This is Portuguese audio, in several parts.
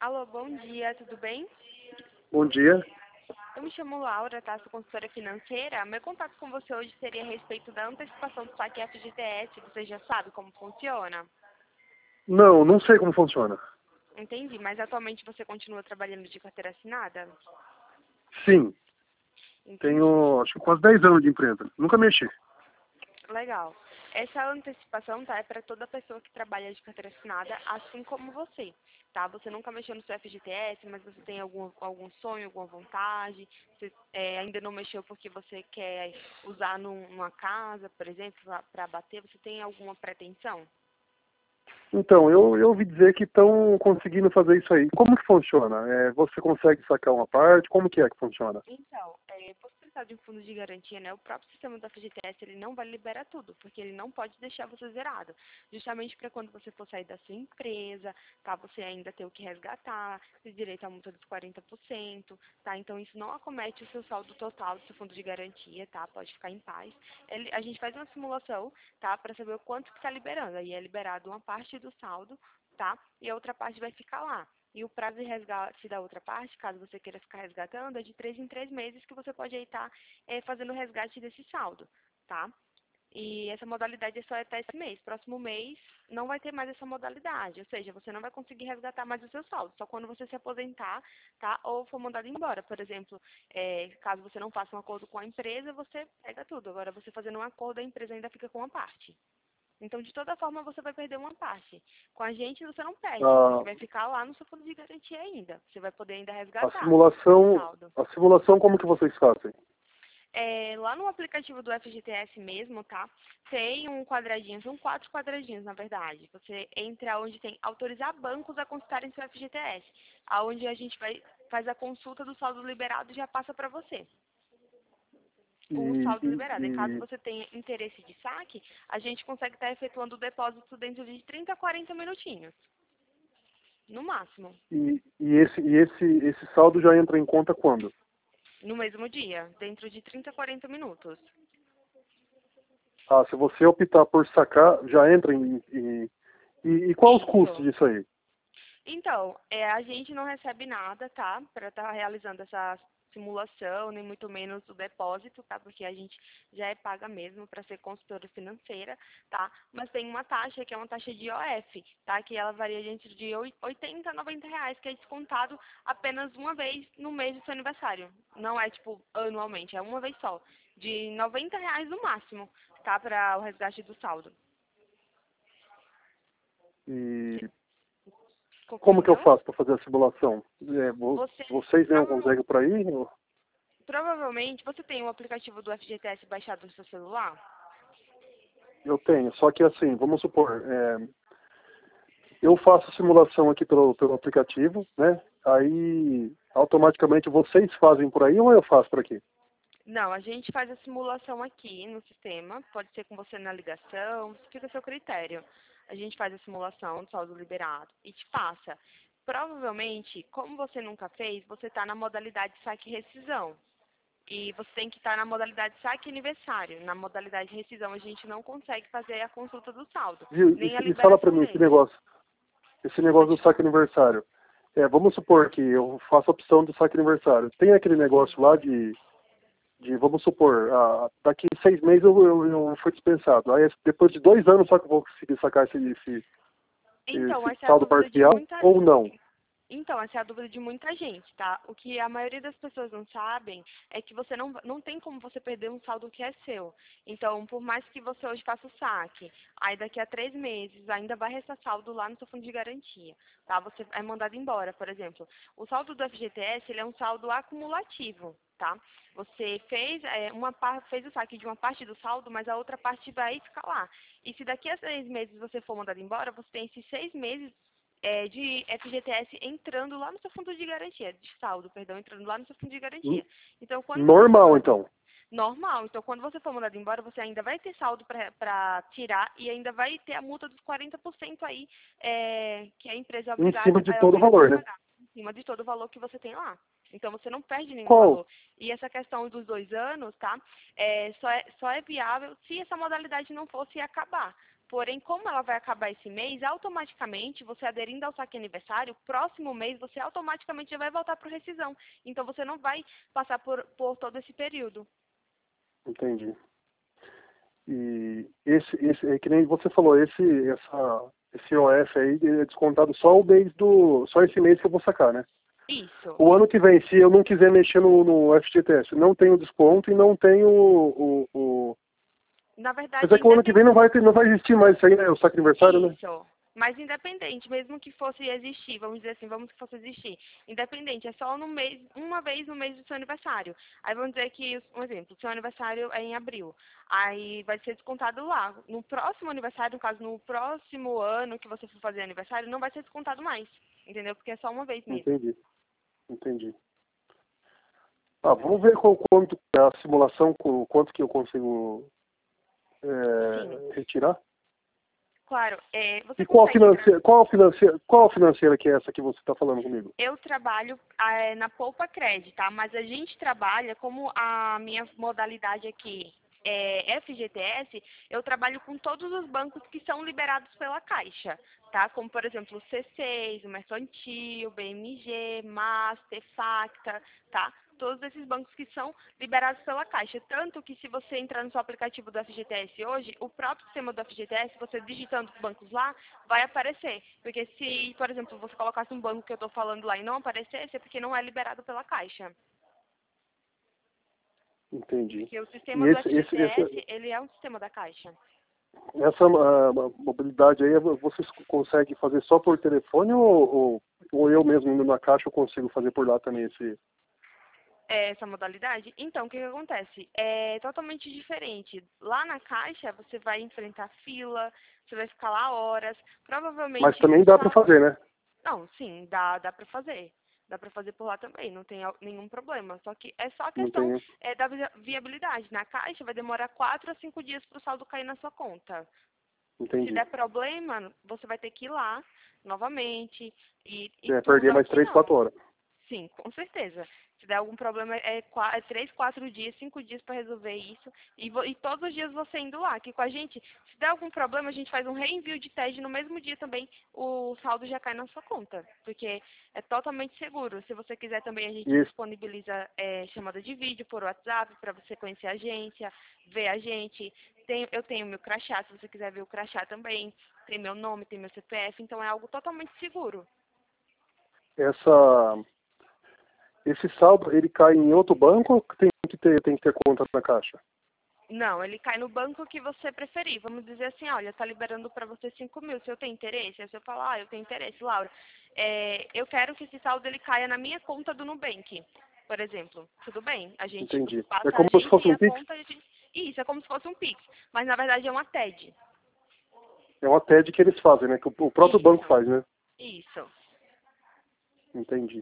Alô, bom dia, tudo bem? Bom dia. Eu me chamo Laura, tá? Sou consultora financeira. Meu contato com você hoje seria a respeito da antecipação do saque FGTS. Você já sabe como funciona? Não sei como funciona. Entendi, mas atualmente você continua trabalhando de carteira assinada? Sim, Entendi. tenho acho que quase 10 anos de empresa. Nunca mexi. Legal. Essa antecipação, tá, é para toda pessoa que trabalha de carteira assinada, assim como você, tá? Você nunca mexeu no seu FGTS, mas você tem algum sonho, alguma vontade, você ainda não mexeu porque você quer usar numa casa, por exemplo, para abater, você tem alguma pretensão? Então, eu ouvi dizer que estão conseguindo fazer isso aí. Como que funciona? Você consegue sacar uma parte? Como que é que funciona? Então, por se tratar de um fundo de garantia, né, o próprio sistema do FGTS, ele não vai liberar tudo, porque ele não pode deixar você zerado. Justamente para quando você for sair da sua empresa, tá, você ainda ter o que resgatar, ter direito à multa dos 40%, tá? Então, isso não acomete o seu saldo total do seu fundo de garantia, tá? Pode ficar em paz. A gente faz uma simulação, tá, para saber o quanto que está liberando. Aí é liberado uma parte do saldo, tá? E a outra parte vai ficar lá. E o prazo de resgate da outra parte, caso você queira ficar resgatando, é de 3 em 3 meses que você pode aí estar fazendo o resgate desse saldo, tá? E essa modalidade é só até esse mês. Próximo mês não vai ter mais essa modalidade, ou seja, você não vai conseguir resgatar mais o seu saldo, só quando você se aposentar, tá? Ou for mandado embora. Por exemplo, caso você não faça um acordo com a empresa, você pega tudo. Agora, você fazendo um acordo, a empresa ainda fica com uma parte. Então, de toda forma, você vai perder uma parte. Com a gente, você não perde, porque A, vai ficar lá no seu fundo de garantia ainda. Você vai poder ainda a resgatar o simulação, saldo. a simulação como que vocês fazem? Lá no aplicativo do FGTS mesmo, tá? Tem um quadradinho, são 4 quadradinhos, na verdade. Você entra onde tem autorizar bancos a consultarem seu FGTS. Aonde a gente faz a consulta do saldo liberado e já passa para você o E, saldo e, liberado. Em caso e, você tenha interesse de saque, a gente consegue estar efetuando o depósito dentro de 30 a 40 minutinhos, no máximo, esse saldo já entra em conta quando? no mesmo dia, dentro de 30 a 40 minutos. Ah, se você optar por sacar, já entra e qual os custos Isso. disso aí? Então, a gente não recebe nada, tá? Para estar realizando essa simulação, nem muito menos o depósito, tá? Porque a gente já é paga mesmo para ser consultora financeira, tá? Mas tem uma taxa que é uma taxa de IOF, tá? Que ela varia entre de 80 a 90 reais, que é descontado apenas uma vez no mês do seu aniversário. Não é, tipo, anualmente, é uma vez só. De 90 reais no máximo, tá? Para o resgate do saldo. E como que eu Compreendeu? faço para fazer a simulação? Você Vocês não prova- conseguem por aí? Provavelmente você tem o aplicativo do FGTS baixado no seu celular? Eu tenho, só que assim, vamos supor, eu faço a simulação aqui pelo aplicativo, né? Aí automaticamente vocês fazem por aí ou eu faço por aqui? Não, a gente faz a simulação aqui no sistema, pode ser com você na ligação, fica a seu critério. A gente faz a simulação do saldo liberado e te passa. Provavelmente, como você nunca fez, você está na modalidade saque e rescisão. E você tem que estar na modalidade saque e aniversário. Na modalidade rescisão, a gente não consegue fazer a consulta do saldo, Viu? nem a E fala pra liberação mim dele. esse negócio Pode do saque falar. aniversário. Vamos supor que eu faço a opção do saque aniversário. Tem aquele Sim. negócio lá vamos supor, daqui 6 meses eu fui dispensado. Aí depois de 2 anos só que eu vou conseguir sacar Então, esse essa é a saldo dúvida de parcial muita ou não? Então, essa é a dúvida de muita gente, tá? O que a maioria das pessoas não sabem é que você não tem como você perder um saldo que é seu. Então, por mais que você hoje faça o saque, aí daqui a 3 meses ainda vai restar saldo lá no seu fundo de garantia, tá? Você é mandado embora, por exemplo. O saldo do FGTS, ele é um saldo acumulativo, tá? Você fez o saque de uma parte do saldo, mas a outra parte vai ficar lá. E se daqui a 6 meses você for mandado embora, você tem esses 6 meses de FGTS entrando lá no seu fundo de garantia, de saldo, perdão, entrando lá no seu fundo de N- garantia. Então, quando você for Normal, mandado então. normal, então quando você for mandado embora, você ainda vai ter saldo para tirar e ainda vai ter a multa dos 40% aí, que a empresa Em cima de é todo o obrigada a valor, né? pagar, em cima de todo o valor que você tem lá. Então, você não perde nenhum Qual? valor. E essa questão dos 2 anos, tá? Só é viável se essa modalidade não fosse acabar. Porém, como ela vai acabar esse mês, automaticamente, você aderindo ao saque aniversário, próximo mês você automaticamente já vai voltar para rescisão. Então, você não vai passar por todo esse período. Entendi. E é que nem você falou, esse OF aí é descontado só esse mês que eu vou sacar, né? Isso. O ano que vem, se eu não quiser mexer no FGTS, não tenho desconto e não tenho Na verdade, Mas é que o ano que vem não vai existir mais isso aí, né? O saque aniversário, né? isso. Mas independente, mesmo que fosse existir, vamos dizer assim, vamos que fosse existir. Independente, é só no mês, uma vez no mês do seu aniversário. Aí vamos dizer que, um exemplo, o seu aniversário é em abril. Aí vai ser descontado lá. No próximo aniversário, no caso, no próximo ano que você for fazer aniversário, não vai ser descontado mais. Entendeu? Porque é só uma vez mesmo. Entendi. Ah, vamos ver quanto é a simulação, quanto que eu consigo retirar. Claro, você E qual consegue... qual financeira que é essa que você está falando comigo? Eu trabalho na Poupa Cred, tá? Mas a gente trabalha, como a minha modalidade aqui é FGTS, eu trabalho com todos os bancos que são liberados pela Caixa, tá? Como, por exemplo, o C6, o Mercantil, o BMG, Master, Facta, tá? Todos esses bancos que são liberados pela Caixa. Tanto que se você entrar no seu aplicativo do FGTS hoje, o próprio sistema do FGTS, você digitando os bancos lá, vai aparecer. Porque se, por exemplo, você colocasse um banco que eu estou falando lá e não aparecesse, é porque não é liberado pela Caixa. Entendi. Porque o sistema do FGTS, ele é um sistema da Caixa. Essa mobilidade aí, vocês conseguem fazer só por telefone ou eu mesmo indo na Caixa eu consigo fazer por lá também Essa modalidade? Então, o que acontece? É totalmente diferente. Lá na Caixa, você vai enfrentar fila, você vai ficar lá horas, provavelmente... Mas também dá para fazer, né? Não, sim, dá para fazer. Dá para fazer por lá também, não tem nenhum problema. Só que é só a questão da viabilidade. Na Caixa vai demorar 4 a 5 dias para o saldo cair na sua conta. Entendi. Se der problema, você vai ter que ir lá novamente. Perder mais 3, 4 horas. Sim, com certeza. Se der algum problema, é 3, 4 dias, 5 dias para resolver isso. E todos os dias você indo lá. Aqui com a gente, se der algum problema, a gente faz um reenvio de TED no mesmo dia também. O saldo já cai na sua conta. Porque é totalmente seguro. Se você quiser também, a gente disponibiliza chamada de vídeo por WhatsApp para você conhecer a agência, ver a gente. Eu tenho meu crachá, se você quiser ver o crachá também. Tem meu nome, tem meu CPF. Então é algo totalmente seguro. Esse saldo, ele cai em outro banco ou tem que ter conta na Caixa? Não, ele cai no banco que você preferir. Vamos dizer assim, olha, tá liberando para você 5 mil. Se eu tenho interesse, aí você fala, eu tenho interesse, Laura. Eu quero que esse saldo ele caia na minha conta do Nubank, por exemplo. Tudo bem? A gente Entendi. passa É como a se fosse um Pix? conta e a gente... Isso, é como se fosse um Pix. Mas na verdade é uma TED. É uma TED que eles fazem, né? Que o próprio banco faz, né? Isso. Entendi.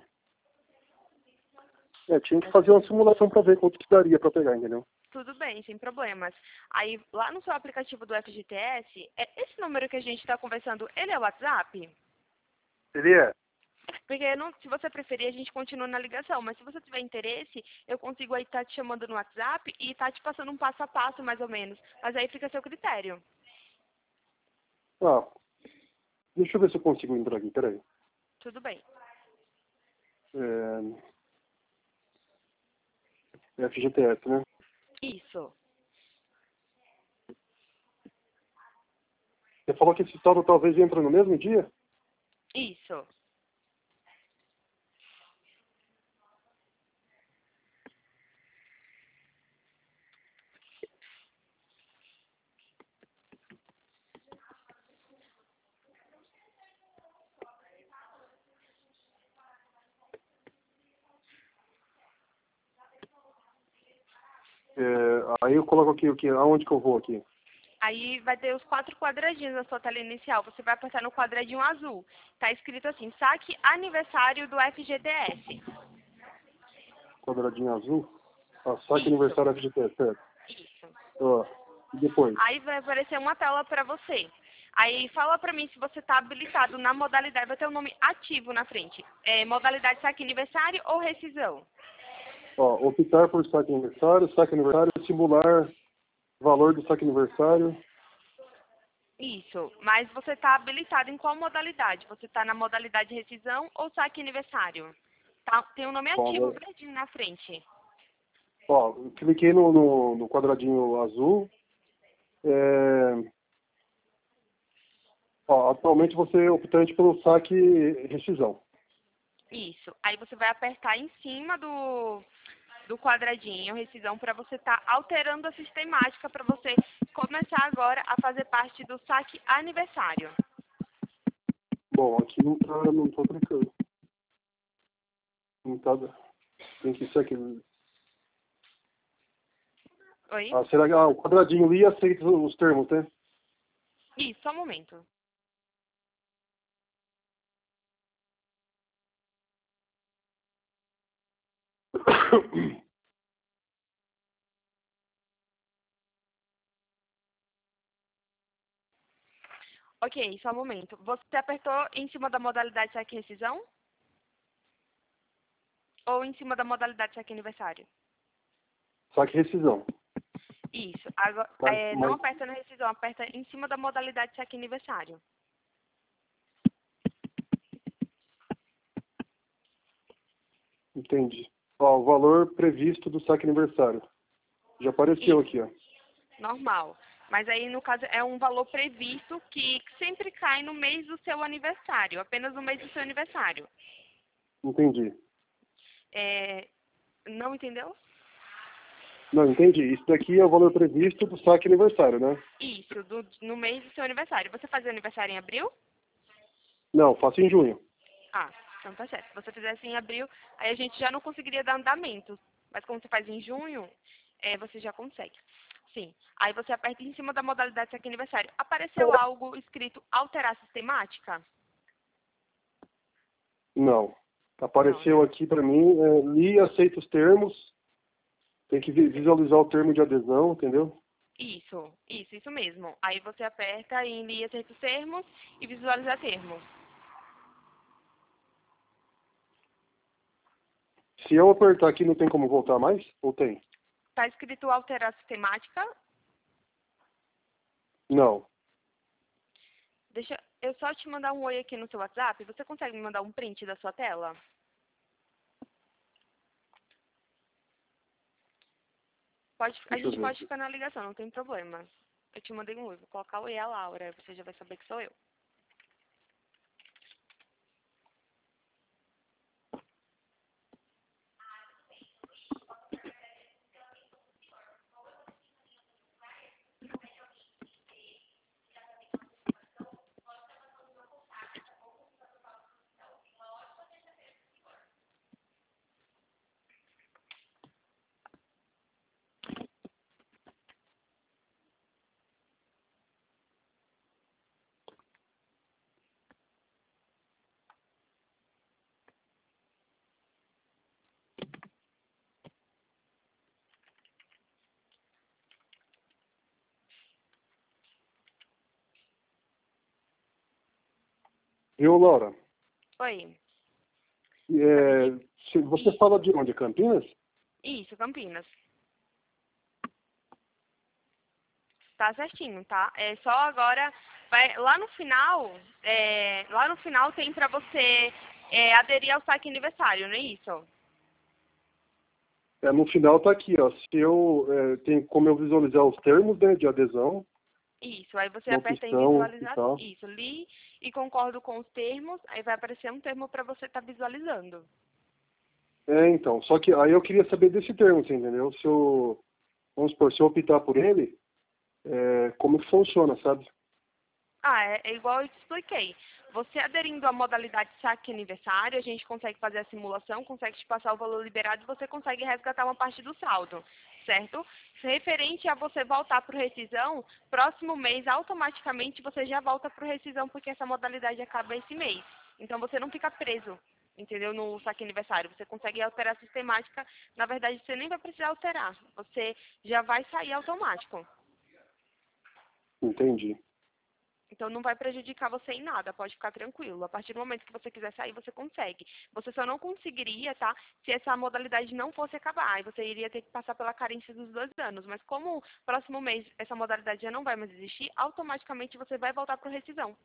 Tinha que fazer uma simulação para ver quanto que daria para pegar, entendeu? Tudo bem, sem problemas. Aí, lá no seu aplicativo do FGTS, esse número que a gente está conversando, ele é o WhatsApp? Ele é. Porque se você preferir, a gente continua na ligação. Mas se você tiver interesse, eu consigo aí estar te chamando no WhatsApp e estar te passando um passo a passo, mais ou menos. Mas aí fica a seu critério. Deixa eu ver se eu consigo entrar aqui, peraí. Tudo bem. FGTS, né? Isso. Você falou que esse saldo talvez entre no mesmo dia? Isso. Aí eu coloco aqui, aonde que eu vou aqui? Aí vai ter os 4 quadradinhos na sua tela inicial. Você vai apertar no quadradinho azul. Tá escrito assim, saque aniversário do FGTS. Quadradinho azul? Saque aniversário FGTS, certo? Isso. E depois? Aí vai aparecer uma tela para você. Aí fala para mim se você está habilitado na modalidade, vai ter o nome ativo na frente. Modalidade saque aniversário ou rescisão? Optar por saque aniversário, simular valor do saque aniversário. Isso, mas você está habilitado em qual modalidade? Você está na modalidade rescisão ou saque aniversário? Tá, tem um nome ativo Bom, verdinho na frente. ó, eu cliquei no quadradinho azul. É, ó, atualmente você é optante pelo saque rescisão. Isso. Aí você vai apertar em cima do quadradinho rescisão para você estar alterando a sistemática para você começar agora a fazer parte do saque aniversário. Bom, aqui não tô clicando. Não tá, tem que ser aqui. Oi? Ah, será que o quadradinho ali aceita os termos, né? Isso, só um momento. Ok, só um momento. Você apertou em cima da modalidade saque rescisão? Ou em cima da modalidade saque aniversário? Saque rescisão. Isso. Agora, não Mas aperta na rescisão, aperta em cima da modalidade saque aniversário. entendi. Ó, o valor previsto do saque aniversário. Já apareceu Isso, aqui, ó. normal. Mas aí, no caso, é um valor previsto que sempre cai no mês do seu aniversário, apenas no mês do seu aniversário. Entendi. É, não entendeu? Não, entendi. Isso daqui é o valor previsto do saque aniversário, né? Isso, no mês do seu aniversário. Você fazia aniversário em abril? Não, faço em junho. Ah, então tá certo. Se você fizesse em abril, aí a gente já não conseguiria dar andamento. Mas como você faz em junho, você já consegue. Sim. Aí você aperta em cima da modalidade saque aniversário. Apareceu algo escrito alterar sistemática? Não. Não, Apareceu né? aqui para mim, li e aceita os termos. Tem que visualizar o termo de adesão, entendeu? Isso mesmo. Aí você aperta em ler certos termos e visualizar termos. Se eu apertar aqui, não tem como voltar mais? Ou tem? Tá escrito alterar sistemática. Não. Deixa eu só te mandar um oi aqui no seu WhatsApp. Você consegue me mandar um print da sua tela? A Deixa eu gente ver pode aqui. ficar na ligação, não tem problema. Eu te mandei um oi, vou colocar oi a Laura, você já vai saber que sou eu. Viu, Laura? Oi, pode É, dizer. se você fala de onde? Campinas? Isso, Campinas. Tá certinho, tá? É só agora, lá no final tem pra você aderir ao saque aniversário, não é isso? No final tá aqui, ó. Se eu tem como eu visualizar os termos, né, de adesão, Isso, aí você uma aperta em opção e visualizar, tal. isso, li e concordo com os termos, aí vai aparecer um termo para você estar visualizando. Então, só que aí eu queria saber desse termo, você entendeu? Se eu, vamos supor, se eu optar por ele, como que funciona, sabe? Ah, é igual eu te expliquei. Você aderindo à modalidade saque aniversário, a gente consegue fazer a simulação, consegue te passar o valor liberado e você consegue resgatar uma parte do saldo, certo? Referente a você voltar para o rescisão, próximo mês, automaticamente você já volta para o rescisão, porque essa modalidade acaba esse mês. Então você não fica preso, entendeu? No saque aniversário. Você consegue alterar a sistemática. Na verdade, você nem vai precisar alterar. Você já vai sair automático. Entendi. Então não vai prejudicar você em nada, pode ficar tranquilo. A partir do momento que você quiser sair, você consegue. Você só não conseguiria, tá? Se essa modalidade não fosse acabar. Aí você iria ter que passar pela carência dos 2 anos. Mas como próximo mês essa modalidade já não vai mais existir, automaticamente você vai voltar para rescisão.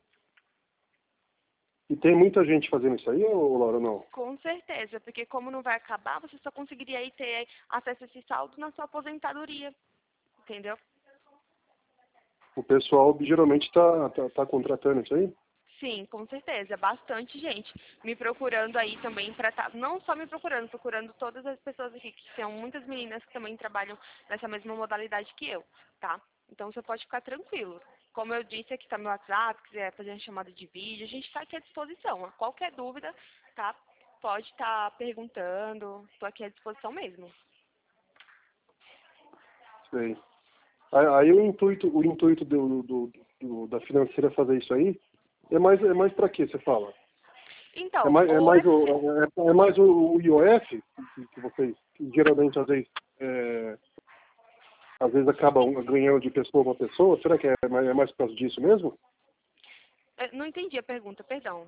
E tem muita gente fazendo isso aí, ou Laura, não? Com certeza, porque como não vai acabar, você só conseguiria aí ter acesso a esse saldo na sua aposentadoria. Entendeu? O pessoal geralmente tá contratando isso aí? Sim, com certeza. Bastante gente me procurando aí também para não só me procurando, procurando todas as pessoas aqui, que são muitas meninas que também trabalham nessa mesma modalidade que eu, tá? Então você pode ficar tranquilo. Como eu disse, aqui está meu WhatsApp, quiser fazer uma chamada de vídeo, a gente está aqui à disposição. Qualquer dúvida, tá? Pode estar perguntando, estou aqui à disposição mesmo. Sei. Aí o intuito da financeira fazer isso aí é mais para quê, você fala? É Então, mais, é o mais, UFC, é mais o IOF que vocês, que geralmente, às vezes acabam ganhando de pessoa para pessoa? Será que é mais por causa disso mesmo? não entendi a pergunta, perdão.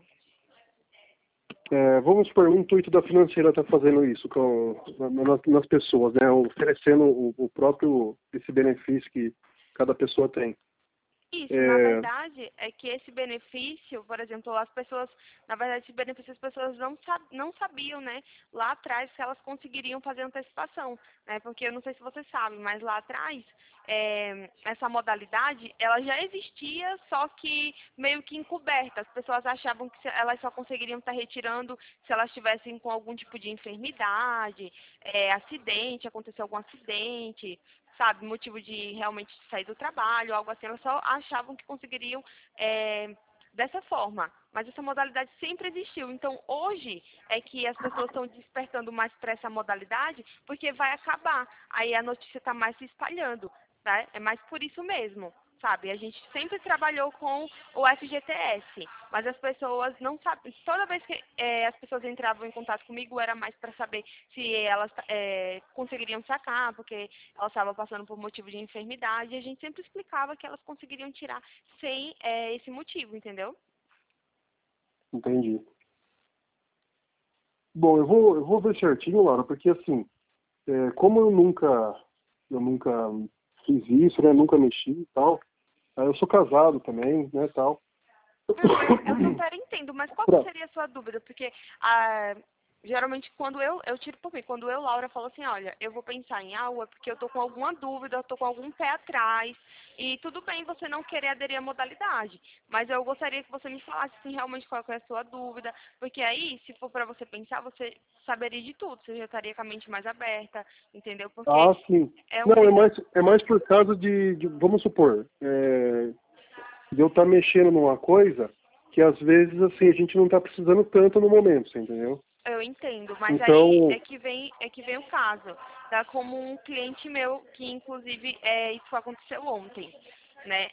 Vamos supor, o intuito da financeira está fazendo isso nas pessoas, né? Oferecendo o próprio, esse benefício que cada pessoa tem. Isso, na É, verdade, é que esse benefício, por exemplo, as pessoas, na verdade, esse benefício as pessoas não sabiam, né, lá atrás que elas conseguiriam fazer antecipação, né, porque eu não sei se você sabe, mas lá atrás, essa modalidade, ela já existia, só que meio que encoberta. As pessoas achavam que elas só conseguiriam estar retirando se elas estivessem com algum tipo de enfermidade, acidente, aconteceu algum acidente, sabe, motivo de realmente sair do trabalho, algo assim, elas só achavam que conseguiriam dessa forma. Mas essa modalidade sempre existiu. Então, hoje é que as pessoas estão despertando mais para essa modalidade, porque vai acabar. Aí a notícia está mais se espalhando, tá? É mais por isso mesmo. Sabe, a gente sempre trabalhou com o FGTS, mas as pessoas não sabem. Toda vez que as pessoas entravam em contato comigo, era mais para saber se elas conseguiriam sacar, porque elas estavam passando por motivo de enfermidade, e a gente sempre explicava que elas conseguiriam tirar sem esse motivo, entendeu? entendi. Bom, eu vou ver certinho, Laura, porque assim, como eu nunca fiz isso, né? Nunca mexi e tal. Eu sou casado também, né, tal. Não, eu super entendo, mas qual que Pra- seria a sua dúvida? Porque geralmente quando eu tiro por mim, quando Laura, falo assim, olha, eu vou pensar em algo, é porque eu tô com alguma dúvida, eu tô com algum pé atrás, e tudo bem você não querer aderir à modalidade, mas eu gostaria que você me falasse assim, realmente qual que é a sua dúvida, porque aí, se for para você pensar, você saberia de tudo, você já estaria com a mente mais aberta, entendeu? Porque sim. é um Não, é tempo. mais, é mais por causa vamos supor, de eu estar mexendo numa coisa que às vezes assim a gente não está precisando tanto no momento, você entendeu? Eu entendo, mas aí Então, é que vem o caso. Tá como um cliente meu, que inclusive isso aconteceu ontem, né?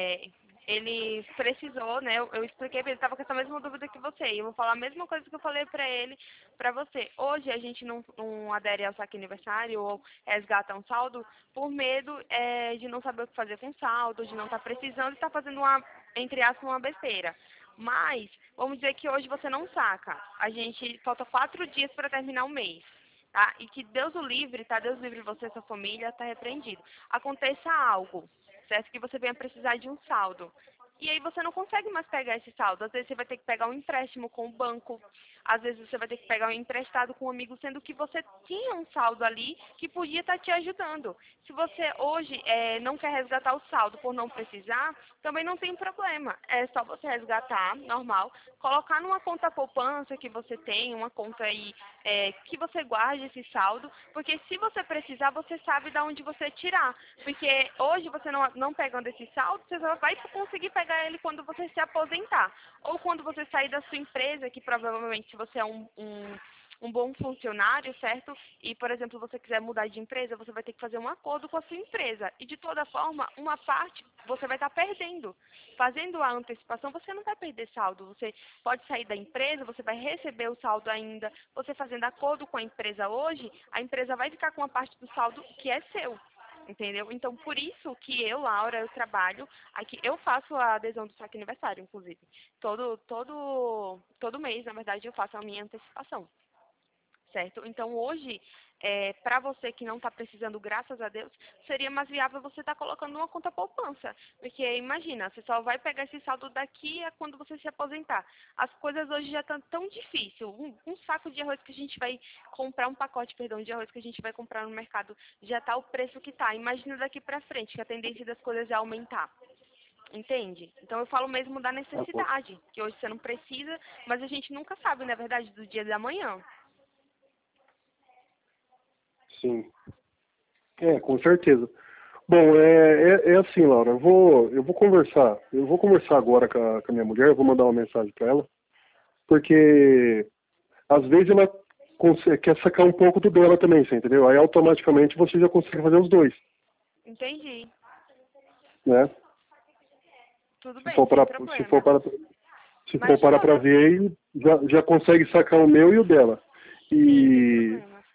Ele precisou, né? Eu expliquei para ele, estava com essa mesma dúvida que você. E eu vou falar a mesma coisa que eu falei para ele, para você. Hoje a gente não adere ao saque aniversário ou resgata um saldo por medo de não saber o que fazer com o saldo, de não estar precisando e estar fazendo entre aspas, uma besteira. Mas, vamos dizer que hoje você não saca. A gente falta 4 dias para terminar o mês. Tá? E que Deus o livre, tá? Deus livre você e sua família, tá repreendido. Aconteça algo, certo? Que você venha precisar de um saldo. E aí você não consegue mais pegar esse saldo. Às vezes você vai ter que pegar um empréstimo com o banco. Às vezes você vai ter que pegar um emprestado com um amigo, sendo que você tinha um saldo ali que podia estar te ajudando. Se você hoje não quer resgatar o saldo por não precisar, também não tem problema. É só você resgatar, normal, colocar numa conta poupança que você tem, uma conta aí que você guarde esse saldo, porque se você precisar, você sabe de onde você tirar. Porque hoje você não pegando esse saldo, você só vai conseguir pegar ele quando você se aposentar. Ou quando você sair da sua empresa, que provavelmente se você é um bom funcionário, certo? E, por exemplo, você quiser mudar de empresa, você vai ter que fazer um acordo com a sua empresa. E, de toda forma, uma parte você vai estar perdendo. Fazendo a antecipação, você não vai perder saldo. Você pode sair da empresa, você vai receber o saldo ainda. Você fazendo acordo com a empresa hoje, a empresa vai ficar com uma parte do saldo que é seu. Entendeu? Então, por isso que eu, Laura, eu trabalho aqui. Eu faço a adesão do saque aniversário, inclusive. Todo mês, na verdade, eu faço a minha antecipação. Certo? Então, hoje, para você que não está precisando, graças a Deus, seria mais viável você estar colocando uma conta poupança. Porque, imagina, você só vai pegar esse saldo daqui a quando você se aposentar. As coisas hoje já estão tão difíceis. Um saco de arroz que a gente vai comprar, um pacote, perdão, de arroz que a gente vai comprar no mercado, já está o preço que está. Imagina daqui para frente, que a tendência das coisas é aumentar. Entende? Então, eu falo mesmo da necessidade, que hoje você não precisa, mas a gente nunca sabe, na verdade, do dia da manhã. Sim. Com certeza. Bom, é assim, Laura, eu vou conversar agora com a minha mulher, eu vou mandar uma mensagem para ela, porque às vezes ela quer sacar um pouco do dela também, você entendeu? Aí automaticamente você já consegue fazer os dois, Entendi. né? Tudo Se bem, for sem para se for problema. para se Mas for deixa parar eu... para ver aí, já consegue sacar o meu e o dela. Sim, sem E problema.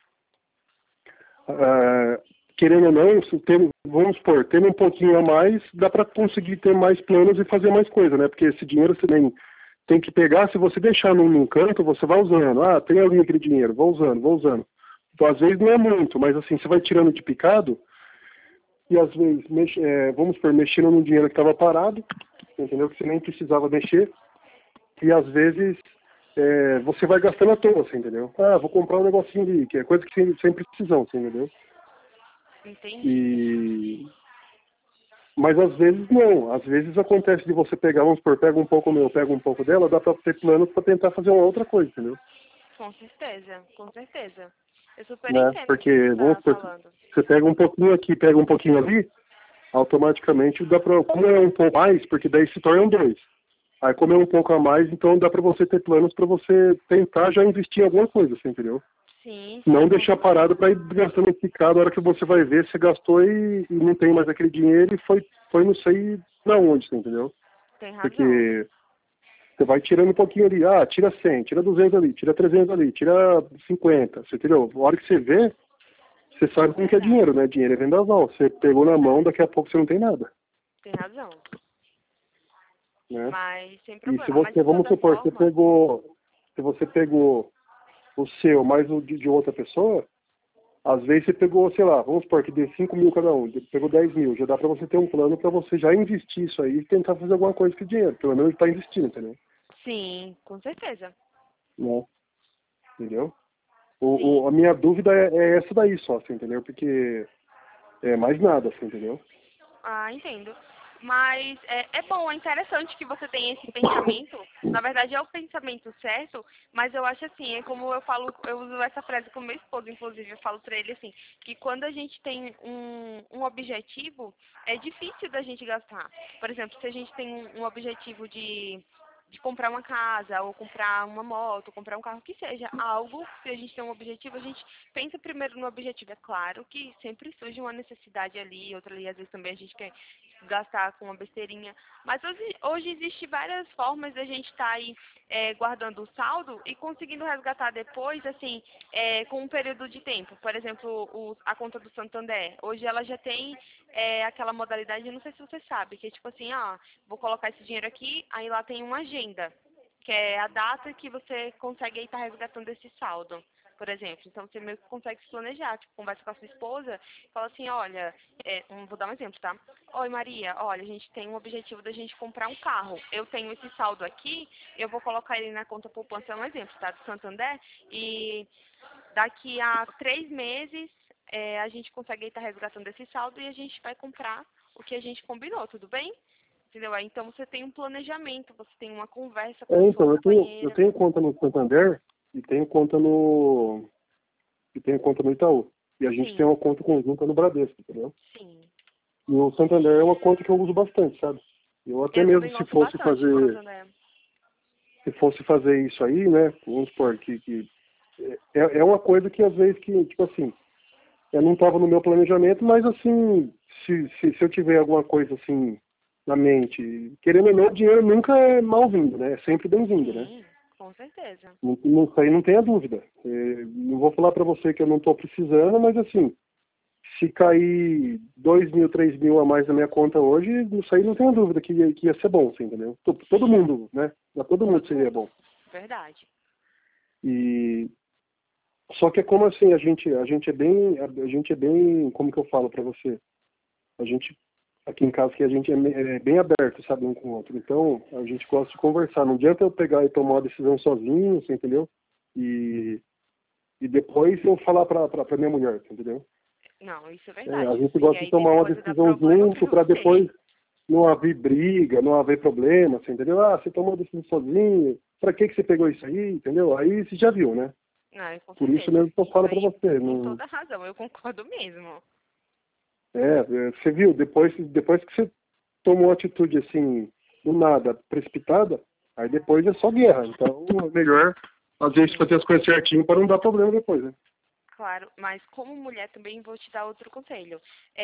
ah, querendo ou não, vamos supor, tendo um pouquinho a mais, dá para conseguir ter mais planos e fazer mais coisa, né? Porque esse dinheiro você tem que pegar, se você deixar num canto, você vai usando. Ah, tem ali aquele dinheiro, vou usando, vou usando. Então, às vezes não é muito, mas assim, você vai tirando de picado e às vezes, vamos supor, mexendo num dinheiro que estava parado, entendeu? Que você nem precisava mexer, e às vezes você vai gastando à toa, assim, entendeu? Ah, vou comprar um negocinho ali, que é coisa que sem precisão, assim, entendeu? Entendi. E mas às vezes não, às vezes acontece de você pegar, vamos supor, pega um pouco meu, pega um pouco dela, dá para ter planos para tentar fazer uma outra coisa, entendeu? Com certeza, com certeza. Eu super Né? entendo o que você Porque, vamos está supor, falando. você pega um pouquinho aqui, pega um pouquinho ali, automaticamente dá para, como é um pouco mais, porque daí se tornam dois. Aí como é um pouco a mais, então dá para você ter planos para você tentar já investir em alguma coisa, assim, entendeu? Sim, Não sim, com deixar parado certeza. para ir gastando picado, a hora que você vai ver, você gastou e não tem mais aquele dinheiro e foi não sei pra onde, você entendeu? Tem razão. Porque você vai tirando um pouquinho ali, tira 100, tira 200 ali, tira 300 ali, tira 50, você entendeu? A hora que você vê, você sabe como que é Verdade. dinheiro, né? Dinheiro é vendaval. Você pegou na mão, daqui a pouco você não tem nada, Tem razão. né? Mas sem E se problema. Mas você, de vamos toda supor, forma, se você pegou o seu mais o de outra pessoa, às vezes você pegou, sei lá, vamos supor que dê 5 mil cada um, pegou 10 mil, já dá para você ter um plano para você já investir isso aí e tentar fazer alguma coisa com o dinheiro, pelo menos está investindo, entendeu? sim, com certeza. Né? Entendeu? Sim. A minha dúvida é essa daí só, assim, entendeu? Porque é mais nada, assim, entendeu? Ah, entendo. Mas é bom, é interessante que você tenha esse pensamento. Na verdade, é o pensamento certo, mas eu acho assim, é como eu falo, eu uso essa frase com meu esposo, inclusive, eu falo pra ele assim, que quando a gente tem um objetivo, é difícil da gente gastar. Por exemplo, se a gente tem um objetivo de comprar uma casa, ou comprar uma moto, comprar um carro, que seja algo, se a gente tem um objetivo, a gente pensa primeiro no objetivo. É claro que sempre surge uma necessidade ali, outra ali, às vezes também a gente quer gastar com uma besteirinha. Mas hoje existe várias formas da gente estar aí guardando o saldo e conseguindo resgatar depois, assim, com um período de tempo. Por exemplo, a conta do Santander. Hoje ela já tem aquela modalidade, não sei se você sabe, que é tipo assim, vou colocar esse dinheiro aqui, aí lá tem uma agenda, que é a data que você consegue aí estar resgatando esse saldo, por exemplo. Então você meio que consegue se planejar, tipo, conversa com a sua esposa, fala assim, olha, vou dar um exemplo, tá? Oi Maria, olha, a gente tem um objetivo da gente comprar um carro. Eu tenho esse saldo aqui, eu vou colocar ele na conta poupança, é um exemplo, tá? Do Santander, e daqui a 3 meses a gente consegue estar resgatando esse saldo e a gente vai comprar o que a gente combinou, tudo bem? Entendeu? Aí, então você tem um planejamento, você tem uma conversa com a sua Então, eu companheira. tenho conta no Santander e tenho conta no Itaú. E a gente tem Sim, uma conta conjunta no Bradesco, entendeu? sim. E o Santander é uma conta que eu uso bastante, sabe? Eu até Eu mesmo também gosto bastante do Santander. se fosse fazer isso aí, né? Vamos supor que é uma coisa que às vezes que, tipo assim, eu não estava no meu planejamento, mas assim, se eu tiver alguma coisa assim na mente, querendo ou não, o dinheiro nunca é mal-vindo, né? É sempre bem-vindo, né? Sim, com certeza. Isso aí não tenha dúvida. Não vou falar para você que eu não estou precisando, mas assim, Se cair 2.000, 3.000 a mais na minha conta hoje, isso aí não tenho dúvida que ia ser bom, assim, entendeu? Todo mundo, né? Pra todo mundo seria bom. Verdade. E só que é como assim, a gente é bem, como que eu falo pra você? A gente aqui em casa que a gente é bem aberto, sabe, um com o outro. Então, a gente gosta de conversar. Não adianta eu pegar e tomar uma decisão sozinho, você entendeu? E depois eu falar pra minha mulher, entendeu? Não, isso é A verdade. gente Porque gosta de aí tomar uma depois vai dar decisão problema junto pra para você. depois não haver briga, não haver problema, você entendeu? Ah, você tomou a decisão sozinho, pra que você pegou isso aí, entendeu? Aí você já viu, né? Não, com Por isso certeza. mesmo que eu Isso falo pra aí você. tem Não, toda a razão. Eu concordo mesmo. você viu, depois que você tomou atitude assim, do nada, precipitada, aí depois é só guerra. Então é melhor, às vezes, Sim. fazer as coisas certinho para não dar problema depois, né? Claro, mas como mulher também vou te dar outro conselho.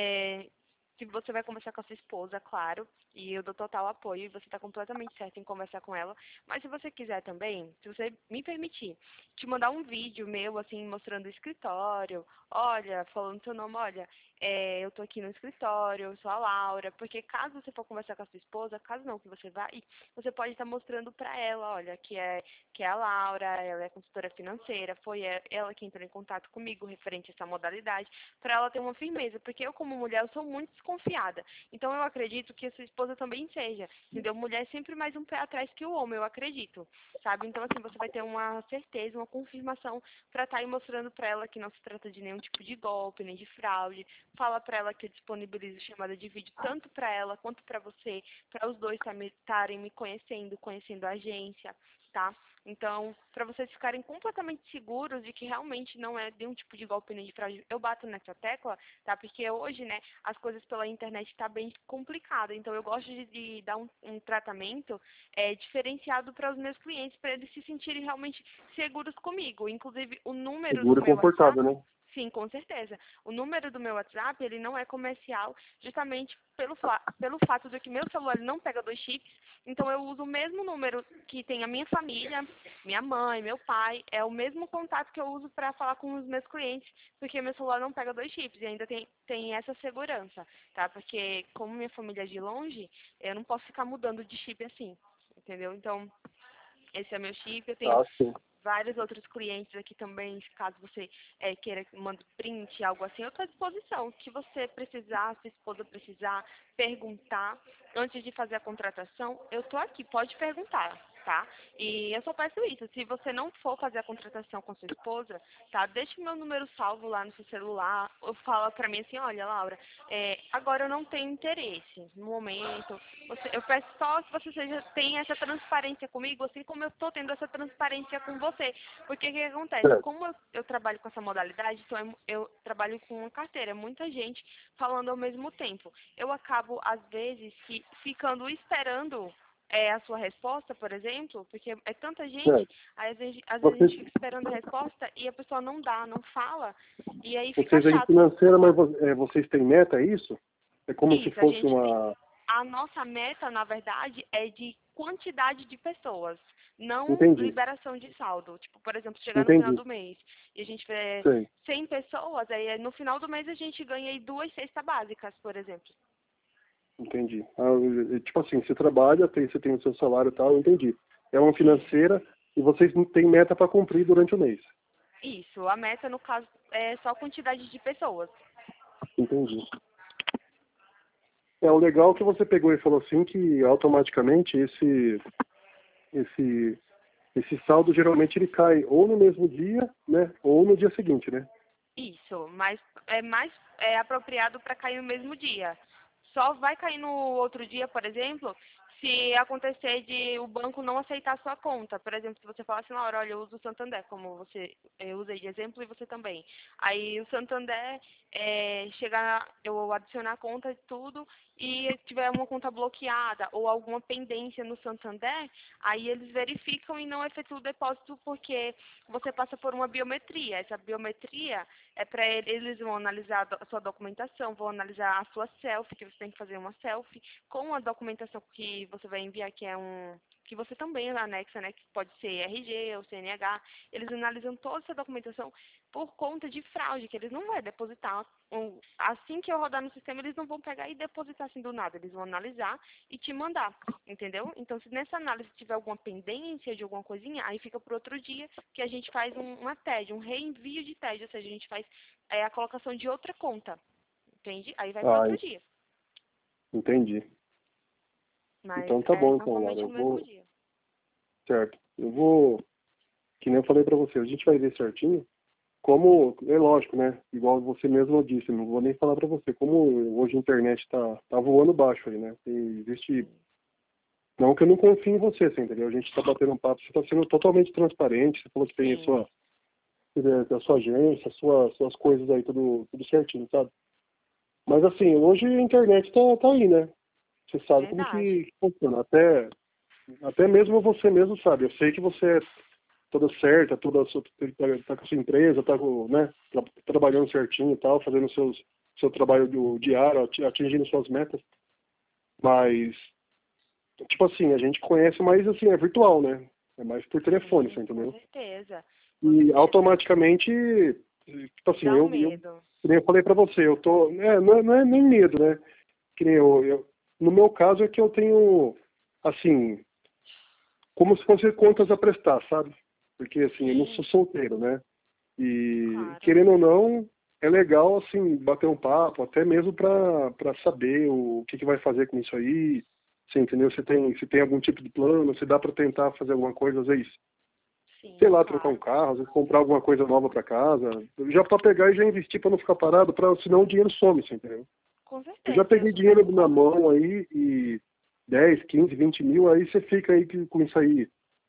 Se você vai conversar com a sua esposa, claro, e eu dou total apoio, e você está completamente certo em conversar com ela, mas se você quiser também, se você me permitir, te mandar um vídeo meu, assim, mostrando o escritório, olha, falando seu nome, olha, eu tô aqui no escritório, eu sou a Laura, porque caso você for conversar com a sua esposa, caso não que você vá, você pode estar mostrando para ela, olha, que é a Laura, ela é consultora financeira, foi ela que entrou em contato comigo referente a essa modalidade, para ela ter uma firmeza, porque eu como mulher eu sou muito desconfiada, então eu acredito que a sua esposa também seja, entendeu? Mulher é sempre mais um pé atrás que o homem, eu acredito, sabe? Então assim, você vai ter uma certeza, uma confirmação para estar aí mostrando para ela que não se trata de nenhum tipo de golpe, nem de fraude, fala para ela que eu disponibilizo chamada de vídeo tanto para ela quanto para você, para os dois estarem me conhecendo a agência, tá? Então, para vocês ficarem completamente seguros de que realmente não é de um tipo de golpe nem de fraude, eu bato nessa tecla, tá? Porque hoje, né, as coisas pela internet tá bem complicado. Então, eu gosto de dar um tratamento diferenciado para os meus clientes, para eles se sentirem realmente seguros comigo. Inclusive, o número do Seguro e meu WhatsApp. confortável, né? Sim, com certeza. O número do meu WhatsApp, ele não é comercial, justamente pelo fato de que meu celular ele não pega dois chips, então eu uso o mesmo número que tem a minha família, minha mãe, meu pai, é o mesmo contato que eu uso para falar com os meus clientes, porque meu celular não pega dois chips e ainda tem essa segurança, tá? Porque como minha família é de longe, eu não posso ficar mudando de chip assim, entendeu? Então, esse é meu chip, eu tenho Ah, sim. vários outros clientes aqui também, caso você queira que mande print, algo assim, eu estou à disposição. O que você precisar, sua esposa precisar, perguntar, antes de fazer a contratação, eu estou aqui, pode perguntar, tá? E eu só peço isso, se você não for fazer a contratação com sua esposa, tá? Deixe meu número salvo lá no seu celular, ou fala pra mim assim, olha, Laura, agora eu não tenho interesse no momento. Eu peço só que você tenha essa transparência comigo, assim como eu estou tendo essa transparência com você. Porque o que acontece? Certo. Como eu trabalho com essa modalidade, então eu trabalho com uma carteira, é muita gente falando ao mesmo tempo. Eu acabo, às vezes, ficando esperando a sua resposta, por exemplo, porque é tanta gente, Certo. aí às vezes a Vocês, gente fica esperando a resposta e a pessoa não dá, não fala, e aí fica vocês aí chato. financeira, mas vocês têm meta, é isso? É como se Isso, a fosse gente tem. uma... A nossa meta, na verdade, é de quantidade de pessoas, não Entendi, liberação de saldo. Tipo, por exemplo, chegar no final entendi. do mês e a gente vê Sei, 100 pessoas, aí no final do mês a gente ganha aí 2 cestas básicas, por exemplo. entendi. Tipo assim, você trabalha, você tem o seu salário e tal, eu entendi. É uma Isso. financeira e vocês não têm meta para cumprir durante o mês. Isso. A meta, no caso, é só a quantidade de pessoas. Entendi. O legal é que você pegou e falou assim que automaticamente esse, esse saldo geralmente ele cai ou no mesmo dia, né, ou no dia seguinte, né? Isso, mas é mais apropriado para cair no mesmo dia. Só vai cair no outro dia, por exemplo, se acontecer de o banco não aceitar a sua conta. Por exemplo, se você falar assim, Laura, olha, eu uso o Santander, como você eu usei de exemplo e você também. Aí o Santander chegar, eu adicionar a conta e tudo, e tiver uma conta bloqueada ou alguma pendência no Santander, aí eles verificam e não efetuam o depósito porque você passa por uma biometria. Essa biometria é para eles vão analisar a sua documentação, vão analisar a sua selfie, que você tem que fazer uma selfie, com a documentação que você vai enviar, que é que você também anexa, né, que pode ser RG ou CNH, eles analisam toda essa documentação por conta de fraude, que eles não vão depositar, assim que eu rodar no sistema, eles não vão pegar e depositar assim do nada, eles vão analisar e te mandar, entendeu? Então, se nessa análise tiver alguma pendência de alguma coisinha, aí fica para outro dia que a gente faz uma TED, um reenvio de TED, ou seja, a gente faz a colocação de outra conta, entende? Aí vai para Ah, outro dia. entendi. Mas Então tá é bom, então, Laura, normalmente eu no mesmo vou, dia. certo. Eu vou, que nem eu falei pra você, a gente vai ver certinho, como, é lógico, né, igual você mesmo disse, não vou nem falar pra você, como hoje a internet tá voando baixo aí, né, existe, não que eu não confie em você, assim, entendeu? A gente tá batendo um papo, você tá sendo totalmente transparente, você falou que tem Sim, a sua agência, suas coisas aí, tudo certinho, sabe? Mas assim, hoje a internet tá aí, né? Você sabe como verdade. que funciona. Até mesmo você mesmo sabe. Eu sei que você é toda certa, tá com a sua empresa, tá com, né, trabalhando certinho e tal, fazendo seu trabalho diário, atingindo suas metas. Mas, tipo assim, a gente conhece mais assim, é virtual, né? É mais por telefone, você Sim, com entendeu? certeza. Com E certeza. automaticamente, tipo assim, Dá um eu medo. que nem eu falei pra você, eu tô, não é nem medo, né? Que nem no meu caso é que eu tenho, assim, como se fosse contas a prestar, sabe? Porque, assim, eu não sou Sim, solteiro, né? E, claro. querendo ou não, é legal, assim, bater um papo, até mesmo pra saber o que vai fazer com isso aí, você entendeu? Se tem algum tipo de plano, se dá pra tentar fazer alguma coisa, às vezes, sei Sim, lá, trocar um claro. carro, às vezes comprar alguma coisa nova pra casa, já pra pegar e já investir pra não ficar parado, senão o dinheiro some, você entendeu? Com Eu já certeza, eu peguei super dinheiro na concordo. mão aí e 10, 15, 20 mil, aí você fica aí com isso aí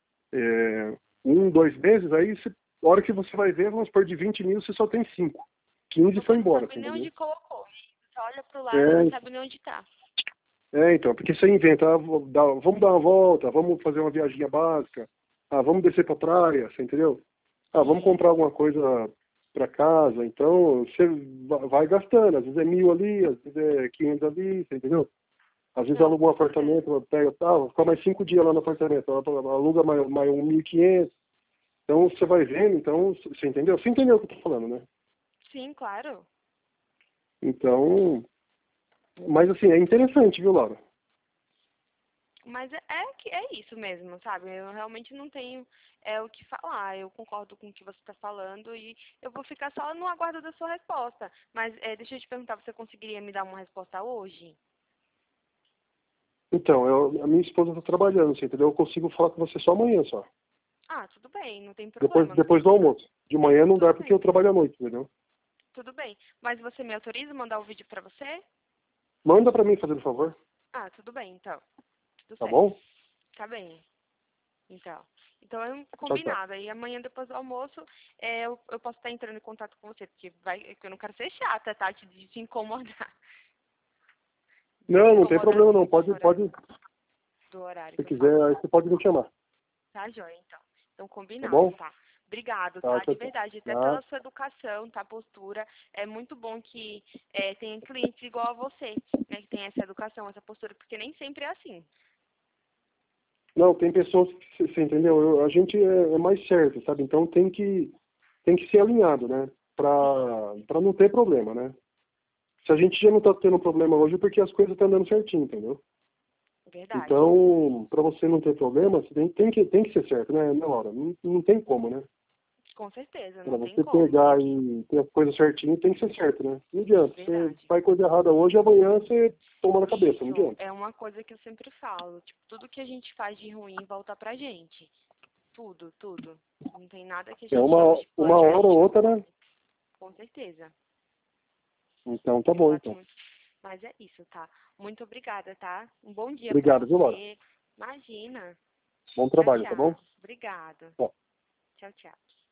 2 meses, aí a hora que você vai ver, vamos supor, de 20 mil você só tem 5. 15 Você foi não embora, sabe você nem entendeu? onde colocou. E você olha pro lado e não É, sabe nem onde tá. então, porque você inventa, vamos dar uma volta, vamos fazer uma viagem básica, vamos descer pra praia, você entendeu? Vamos Sim, comprar alguma coisa para casa, então você vai gastando, às vezes é 1.000 ali, às vezes é 500 ali, você entendeu? Às vezes não, aluga um com certeza. apartamento, pega, vou ficar mais 5 dias lá no apartamento, aluga mais 1.500, então você vai vendo, então, você entendeu? Você entendeu o que eu tô falando, né? Sim, claro. Então, mas assim, é interessante, viu, Laura? Mas é isso mesmo, sabe? Eu realmente não tenho o que falar. Eu concordo com o que você está falando e eu vou ficar só no aguardo da sua resposta. Mas deixa eu te perguntar, você conseguiria me dar uma resposta hoje? Então, a minha esposa tá trabalhando, você entendeu? Eu consigo falar com você só amanhã, só. Ah, tudo bem, não tem Depois, problema, não tem depois do problema. almoço. De manhã não dá Tudo porque bem, eu trabalho à noite, entendeu? tudo bem. Mas você me autoriza a mandar o vídeo pra você? Manda pra mim, fazendo favor, Ah, tudo bem, então. Tudo tá certo. bom? Tá bem. Então. Então é um Tchau, tchau. combinado. Aí amanhã, depois do almoço, eu posso estar entrando em contato com você, porque eu não quero ser chata, tá? De te incomodar. De te Não tem incomodar problema assim não, nesse horário, se do horário você que eu faço. quiser, aí você pode me chamar, Tá, joia, então. Então, tá combinado, bom? tá? Obrigado, Tá, tá? De tchau, tchau. verdade, até Tá. pela sua educação, tá? Postura. É muito bom que tenha clientes igual a você, né? Que tem essa educação, essa postura, porque nem sempre é assim. Não, tem pessoas que, você entendeu? A gente é mais certo, sabe? Então tem que ser alinhado, né? Sim, Pra não ter problema, né? Se a gente já não tá tendo problema hoje é porque as coisas estão dando certinho, entendeu? verdade. Então, para você não ter problema, você tem que ser certo, né, na hora? Não tem como, né? Com certeza, Para não tem você como. Tem pegar que. e ter as coisas certinho, tem que ser certo, né? Não adianta. Você Verdade. faz coisa errada hoje, amanhã você toma na cabeça, não Isso adianta. é uma coisa que eu sempre falo. Tipo, tudo que a gente faz de ruim volta pra gente. Tudo, tudo. Não tem nada que a É gente hoje uma plane que a hora ou gente não outra, colhe. né? Com certeza. Então tá bom, então. Exatamente. Mas é isso, tá? Muito obrigada, tá? Um bom dia pra Obrigado, viu, Laura? você. Imagina. Bom Tchau, trabalho, tá bom? tchau. Obrigada. Ó. Tchau, tchau.